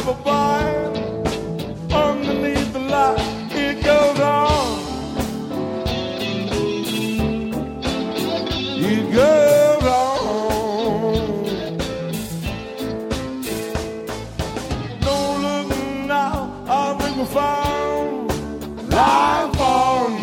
of a boy underneath the light. It goes on. It goes on. No looking now, I think we'll find